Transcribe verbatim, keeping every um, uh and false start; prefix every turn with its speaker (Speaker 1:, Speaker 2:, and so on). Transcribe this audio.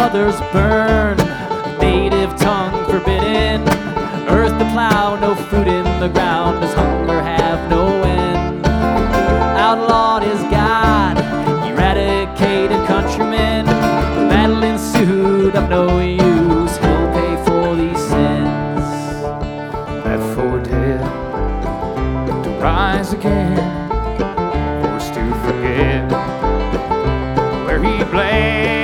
Speaker 1: mothers burned, native tongue forbidden, earth to plow, no food in the ground, does hunger have no end? Outlawed is God, eradicated countrymen, battle ensued of no use, he'll pay for these sins. That for dead to rise again.